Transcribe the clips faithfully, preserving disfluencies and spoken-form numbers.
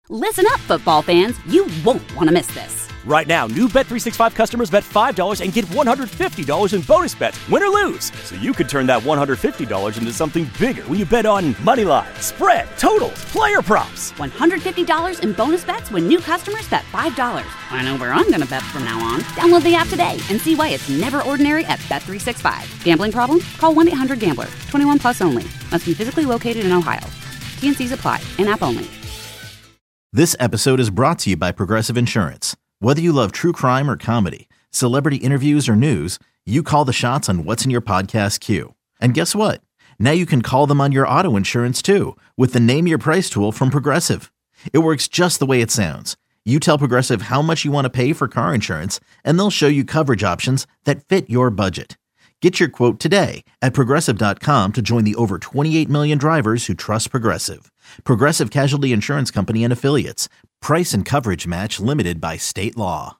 Listen up, football fans. You won't want to miss this. Right now, new Bet three sixty-five customers bet five dollars and get one hundred fifty dollars in bonus bets, win or lose. So you could turn that one hundred fifty dollars into something bigger when you bet on money line, spread, totals, player props. one hundred fifty dollars in bonus bets when new customers bet five dollars. I know where I'm going to bet from now on. Download the app today and see why it's never ordinary at Bet three sixty-five. Gambling problem? Call one eight hundred gambler. twenty-one plus only. Must be physically located in Ohio. T N Cs apply. In-app only. This episode is brought to you by Progressive Insurance. Whether you love true crime or comedy, celebrity interviews or news, you call the shots on what's in your podcast queue. And guess what? Now you can call them on your auto insurance too with the Name Your Price tool from Progressive. It works just the way it sounds. You tell Progressive how much you want to pay for car insurance, and they'll show you coverage options that fit your budget. Get your quote today at Progressive dot com to join the over twenty-eight million drivers who trust Progressive. Progressive Casualty Insurance Company and Affiliates. Price and coverage match limited by state law.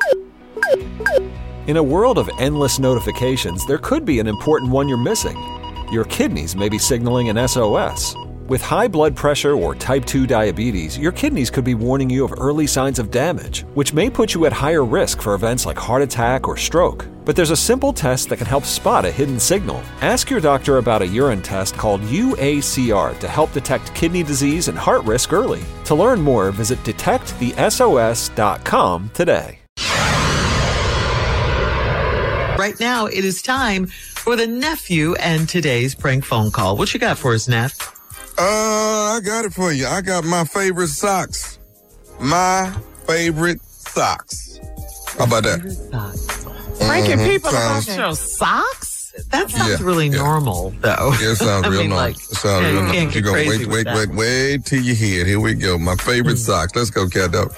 In a world of endless notifications, there could be an important one you're missing. Your kidneys may be signaling an S O S. With high blood pressure or type two diabetes, your kidneys could be warning you of early signs of damage, which may put you at higher risk for events like heart attack or stroke. But there's a simple test that can help spot a hidden signal. Ask your doctor about a urine test called U A C R to help detect kidney disease and heart risk early. To learn more, visit detect the S O S dot com today. Right now, it is time for the nephew and today's prank phone call. What you got for us, Neff? Uh, I got it for you. I got my favorite socks. My favorite socks. How about that? Pranking mm-hmm. people sounds, about your socks? That sounds yeah, really yeah. normal, though. Yeah, it sounds I real mean, normal. like, It sounds yeah, real you normal. can't You get go crazy wait, with wait, that wait, one. wait till you hear it. Here we go. My favorite Mm. socks. Let's go, cat dog.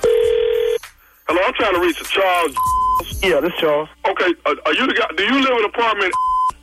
Hello, I'm trying to reach Charles. Yeah, this Charles. Okay, uh, are you the guy? Do you live in an apartment?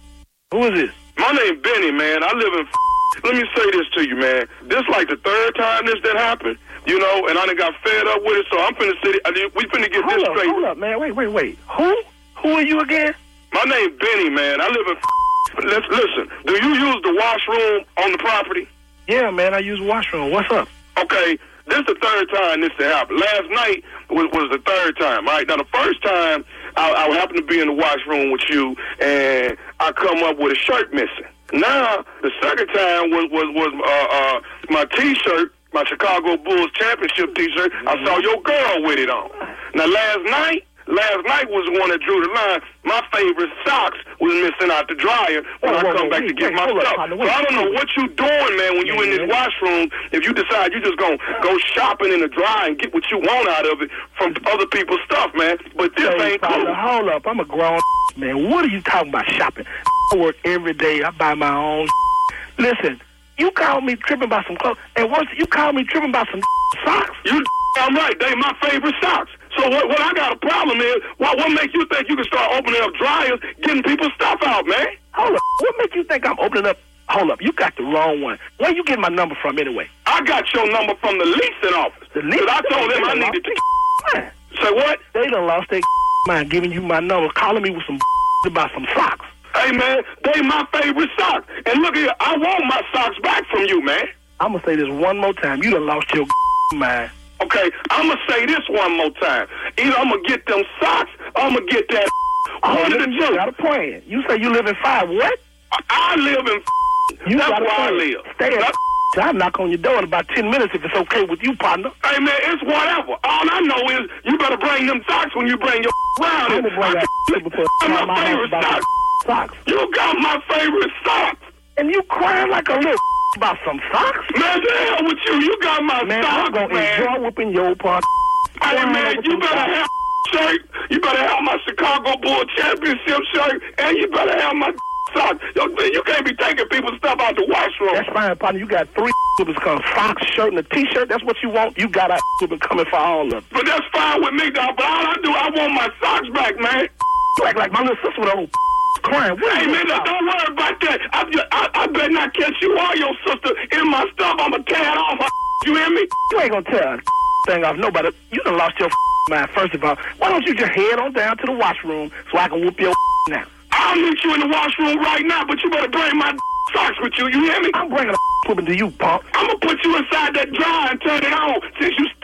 Who is this? My name's Benny, man. I live in. Let me say this to you, man. This like the third time this did happen, you know, and I done got fed up with it. So I'm finna sit. We finna get hold this up, straight. Hold up, man. Wait, wait, wait. Who? Who are you again? My name's Benny, man. I live in. Let's listen. Do you use the washroom on the property? Yeah, man. I use washroom. What's up? Okay, this is the third time this had happened. Last night was, was the third time, right? Now, the first time, I, I happened to be in the washroom with you, and I come up with a shirt missing. Now, the second time was, was, was uh, uh, my T-shirt, my Chicago Bulls championship T-shirt. Mm-hmm. I saw your girl with it on. Now, last night, last night was the one that drew the line. My favorite socks was missing out the dryer when whoa, I whoa, come whoa, back wait, to get wait, my hold stuff. up, So I don't know what you doing, man, when you in this washroom. If you decide you just gonna go shopping in the dryer and get what you want out of it from other people's stuff, man. But this Hey, ain't partner, cool. hold up. I'm a grown man. What are you talking about shopping? I work every day. I buy my own. Listen, you called me tripping about some clothes, and once you called me tripping about some socks. You I'm right. They my favorite socks. So what, what I got a problem is, what, what makes you think you can start opening up dryers, getting people's stuff out, man? Hold up. What makes you think I'm opening up? Hold up. You got the wrong one. Where you get my number from anyway? I got your number from the leasing office. The leasing? I told them I needed to. Say what? They done lost their mind giving you my number, calling me with some about some socks. Hey, man, they my favorite socks. And look here, I want my socks back from you, man. I'm going to say this one more time. You done lost your mind. Okay, I'm going to say this one more time. Either I'm going to get them socks or I'm going to get that. Oh, One of the you two. got a point. You say you live in five. What? I, I live in. You That's got a where I point. live. Stay at. That- I'll knock on your door in about ten minutes if it's okay with you, partner. Hey, man, it's whatever. All I know is you better bring them socks when you bring your around. I'm going to bring that before I my my favorite house about socks. socks. You got my favorite socks. And you crying like a little about some socks? Man, the hell with you. You got my Man, socks, I'm going to man. enjoy whooping your partner. Hey, man, you better socks. have shirt. You better have my Chicago Bull championship shirt. And you better have my socks. Yo, you can't be taking people's stuff out the washroom. That's fine, partner. You got three it's called socks, shirt, and a T-shirt. That's what you want. You got a been coming for all of them. But that's fine with me, dog. But all I do, I want my socks back, man. Like, like my little sister with a old crying. What Hey, man, don't worry about that. I, just, I, I better not catch you or your sister in my stuff. I'm going to tear it off. You hear me? You ain't going to tear a thing off nobody. You done lost your mind, first of all. Why don't you just head on down to the washroom so I can whoop your now? I'll meet you in the washroom right now, but you better bring my socks with you. You hear me? I'm bringing a whooping to you, punk. I'm going to put you inside that dryer and turn it on since you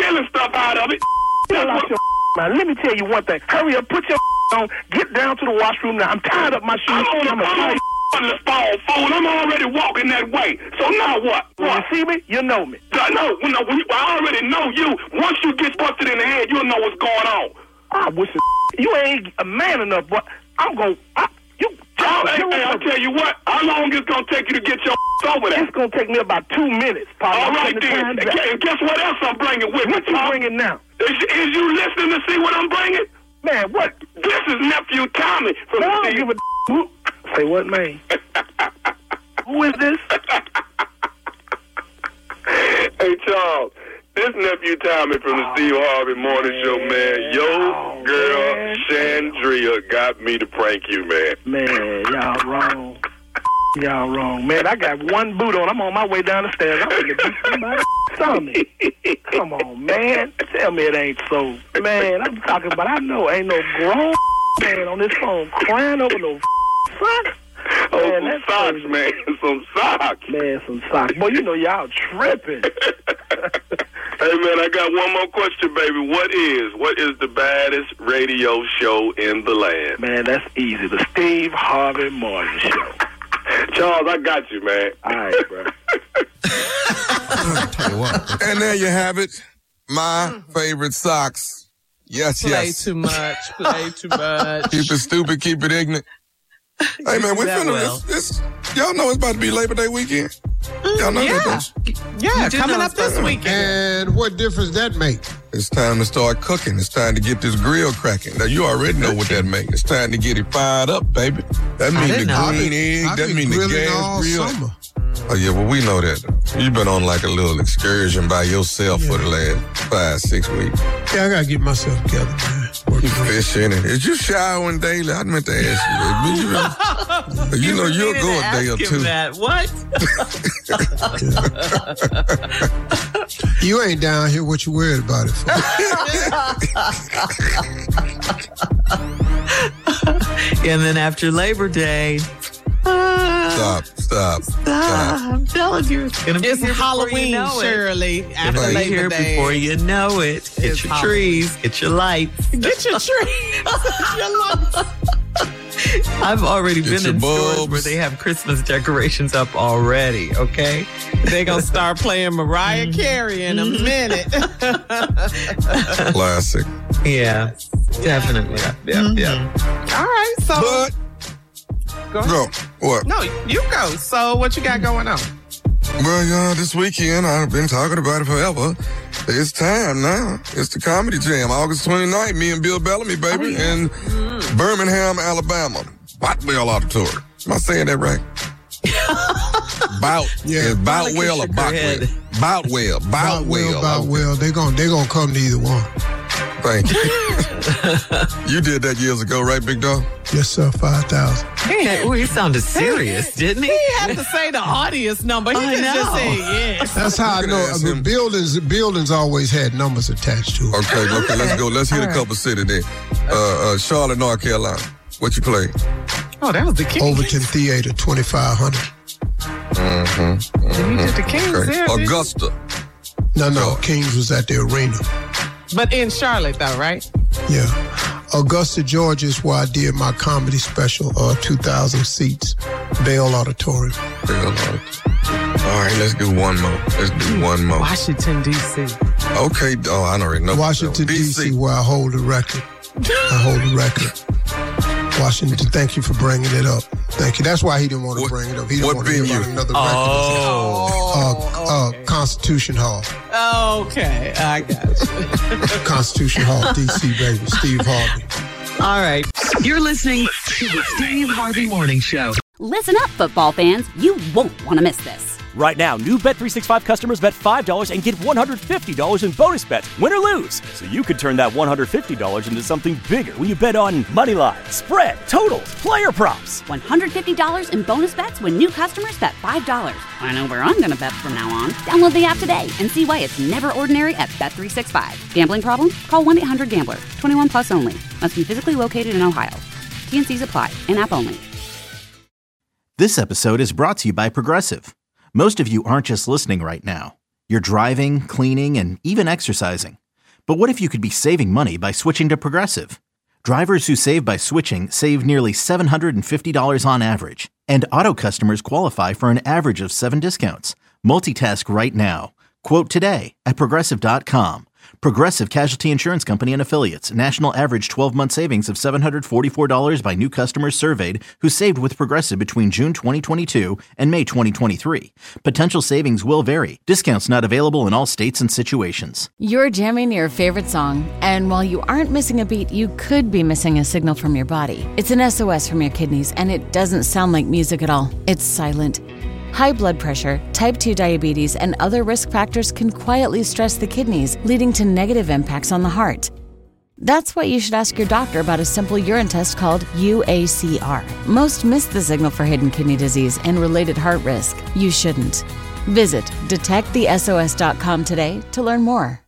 Chill out your man. Let me tell you one thing. Hurry up, put your on, get down to the washroom now. I'm tired of my shoes. I'm on the, I'm on the phone, fool. I'm already walking that way. So now what? When What? you see me, you know me. I know. When, when you, I already know you. Once you get busted in the head, you'll know what's going on. I wish it, you ain't a man enough, but I'm going to... You, Oh, hey, hey, I'll tell you what. How long it's going to take you to get your over there? It's going to take me about two minutes, Polly. All I'm right, taking the then. time And back. gu- and guess what else I'm bringing with me, What you Tom? bringing now? Is, is you listening to see what I'm bringing? Man, what? This is nephew Tommy from I the don't give a who. Say what, man? Who is this? Hey, Charles, this nephew Tommy from the Steve Harvey Morning Show, man. Your Oh, girl, man. Chandria, got me to prank you, man. Man, y'all wrong. Y'all wrong. Man, I got one boot on. I'm on my way down the stairs. I'm going to beat somebody. Saw me. Come on, man. Tell me it ain't so. Man, I'm talking about, I know ain't no grown man on this phone crying over no socks. Oh, Man, some that's socks, crazy. man. Some socks. Man, some socks. Boy, you know y'all tripping. Hey, man, I got one more question, baby. What is, what is the baddest radio show in the land? Man, that's easy. The Steve Harvey Morning Show. Charles, I got you, man. All right, bro. Tell you what. And there you have it. My favorite socks. Yes, Play yes. too much. Play too much. Keep it stupid, keep it ignorant. Hey, man, we that finna, well. this, this, y'all know it's about to be Labor Day weekend. Y'all know Yeah. that, don't you? Yeah, do coming know up it's this weekend. And what difference that make? It's time to start cooking. It's time to get this grill cracking. Now, you already know what that means. It's time to get it fired up, baby. That means the didn't know. green I've been- egg. I've That been means the grilling gas all grill. summer. Oh, yeah, well, we know that. You've been on like a little excursion by yourself for the last five, six weeks. Yeah, I gotta get myself together, man. You Working fishing and is you showering daily? I meant to ask you that. But you, you know you'll go a day or two. That. What? You ain't down here. What you worried about it for? And then after Labor Day, Stop, stop, stop. I'm telling you, it's gonna be It's here before Halloween, you know it. Shirley. After Right. Be Labor here Day. before you know it. Get It's your Halloween. trees, get your lights. Get your tree. Your lights. I've already Get been your in stores bulbs. where they have Christmas decorations up already. Okay, They gonna start playing Mariah Carey in a minute. Classic. yeah, definitely. Yeah, yeah. All right, so But, go ahead. go. What? No, you go. So what you got going on? Well, y'all, this weekend, I've been talking about it forever. It's time now. It's the Comedy Jam, August twenty-ninth. Me and Bill Bellamy, baby, in Birmingham, Alabama. Boutwell Auditorium. Am I saying that right? Bout. Yeah. It's Monica Boutwell or shook her Boutwell? head. Boutwell. About well, Boutwell. about well. They gon' they gonna come to either one. Thank you. You did that years ago, right, Big Dog? Yes, sir. Five thousand. Hey, oh, he sounded serious, didn't he? He had to say the audience number. He I didn't just know. say yes. That's how I You can know. ask The him. buildings, the buildings always had numbers attached to it. Okay, okay, let's go. Let's hit a couple cities then. Uh, uh, Charlotte, North Carolina. What you play? Oh, that was the king. Overton Theater, twenty-five hundred. He did the Kings Okay. there. didn't he? Augusta. No, no. Kings was at the arena. But in Charlotte, though, right? Yeah. Augusta, Georgia is where I did my comedy special, uh, two thousand seats, Bell Auditorium. Hell, Lord. All right, let's do one more. Let's do one more. Washington, D C Okay. Oh, I already know. Washington, D C, where I hold the record. I hold the record. Washington, thank you for bringing it up. Thank you. That's why he didn't want to What- bring it up. He didn't what want to hear venue? about another record. Oh, Uh, uh, Constitution Hall. Okay, I got you. Constitution Hall, D C, baby. Steve Harvey. all right. You're listening to the Steve Harvey Morning Show. Listen up, football fans. You won't want to miss this. Right now, new Bet three sixty-five customers bet five dollars and get one hundred fifty dollars in bonus bets, win or lose. So you could turn that one hundred fifty dollars into something bigger when you bet on money line, spread, totals, player props. one hundred fifty dollars in bonus bets when new customers bet five dollars. I know where I'm going to bet from now on. Download the app today and see why it's never ordinary at Bet three sixty-five. Gambling problem? Call one eight hundred gambler. twenty-one plus only. Must be physically located in Ohio. T N Cs apply. In-app only. This episode is brought to you by Progressive. Most of you aren't just listening right now. You're driving, cleaning, and even exercising. But what if you could be saving money by switching to Progressive? Drivers who save by switching save nearly seven hundred fifty dollars on average. And auto customers qualify for an average of seven discounts. Multitask right now. Quote today at Progressive dot com. Progressive Casualty Insurance Company and Affiliates. National average twelve-month savings of seven hundred forty-four dollars by new customers surveyed who saved with Progressive between June twenty twenty-two and May twenty twenty-three. Potential savings will vary. Discounts not available in all states and situations. You're jamming your favorite song, and while you aren't missing a beat, you could be missing a signal from your body. It's an S O S from your kidneys, and it doesn't sound like music at all. It's silent. High blood pressure, type two diabetes, and other risk factors can quietly stress the kidneys, leading to negative impacts on the heart. That's why you should ask your doctor about a simple urine test called U A C R. Most miss the signal for hidden kidney disease and related heart risk. You shouldn't. Visit detect the S O S dot com today to learn more.